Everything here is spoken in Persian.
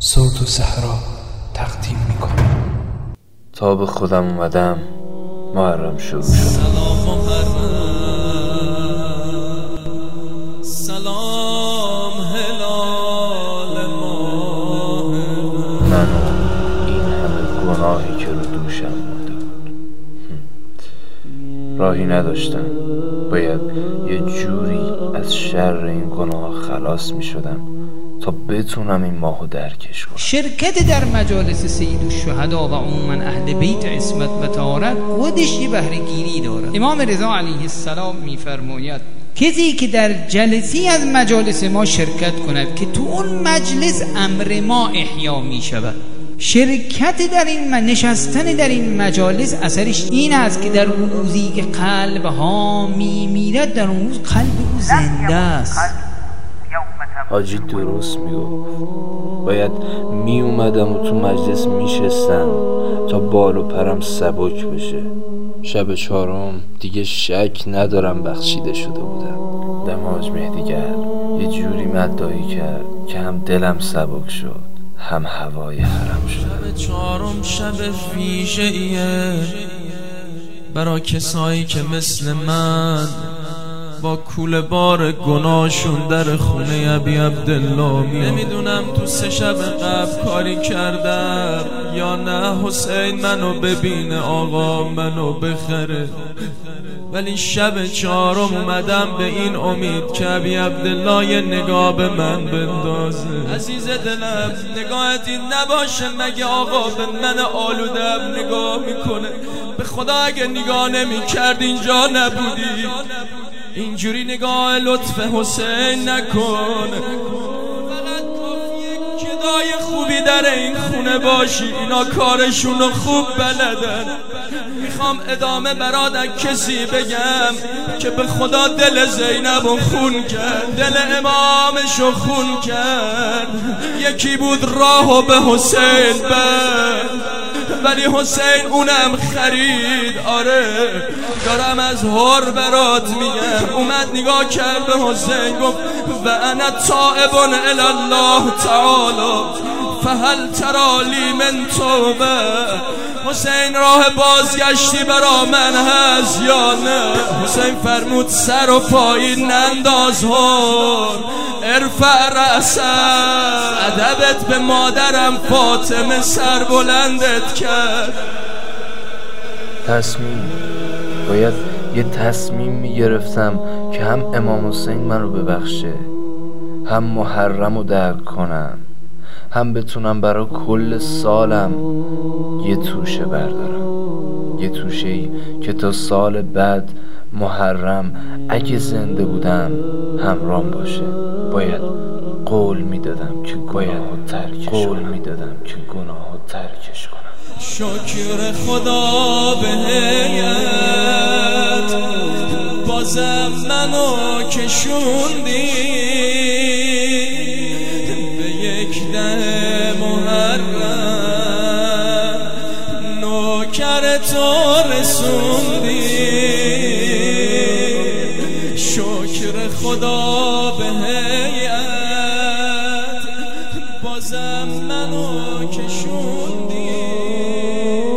صوت و صحرا تقدیم میکنم. تا به خودم اومدم محرم شروع شد. سلام محرم، سلام هلال ماه، من و این همه گناهی که رو دوشم مونده بود. راهی نداشتم، باید یه جوری از شر این گناه خلاص می شدم تا بتونم این ماهو درکش کنم. شرکت در مجالس سید الشهدا و عموما اهل بیت عصمت و طهارت خودش یه بهره‌گیری داره. امام رضا علیه السلام میفرماید کسی که در جلسی از مجالس ما شرکت کند که تو اون مجلس امر ما احیا می شود. شرکت در این نشستن در این مجالس اثرش این است که در اون روزی که قلب ها می میرد در اون روز قلب او زنده است. حاجی درست میگفت، باید می اومدم و تو مجلس میشستم تا بال و پرم سبک بشه. شب چهارم دیگه شک ندارم بخشیده شده بودم. دم حاج مهدی گل یه جوری مدعی کرد که هم دلم سبک شد هم هوای حرم شد. شب چهارم شب ویژه‌ایه برا کسایی که مثل من با کوله بار گناهشون در خونه ابی عبدالله میام. نمیدونم تو 3 شب قبل کاری کردم یا نه حسین منو ببینه آقا منو بخره، ولی شب چهارم اومدم به این امید که ابی عبدالله یه نگاه به من بندازه. عزیز دلم نگاهت این نباشه مگه آقا به من آلودم نگاه میکنه؟ به خدا اگه نگاه نمیکرد اینجا نبودی. اینجوری نگاه لطف حسین نکن، فقط کافیه کدای خوبی در این خونه باشی. اینا کارشونو خوب بلدن. میخوام ادامه برات کسی بگم که به خدا دل زینبو خون کرد، دل امامشو خون کرد. یکی بود راهو به حسین بند ولی حسین اونم خرید. آره دارم از هر برات میگم. اومد نگاه کرد به حسین گفت و انا تائب الی الله تعالی فهل ترالی من توبه. حسین راه بازگشتی برا من هست یا نه؟ حسین فرمود سر و پایین ننداز هر، ارفع رأسک، ادبت به مادرم فاطمه سر بلندت کرد. تصمیم، باید یه تصمیم میگرفتم که هم امام حسین من رو ببخشه، هم محرم رو درک کنم، هم بتونم برای کل سالم یه توشه بردارم. یه توشه‌ای که تا سال بعد محرم اگه زنده بودم همرام باشه. باید قول میدادم که گناهو ترکش کنم. شکر خدا به هیئت بازم منو کشوندی به 11 محرم، نوکر تو رسوندی. شکر خدا به هیئت بازم منو کشوندی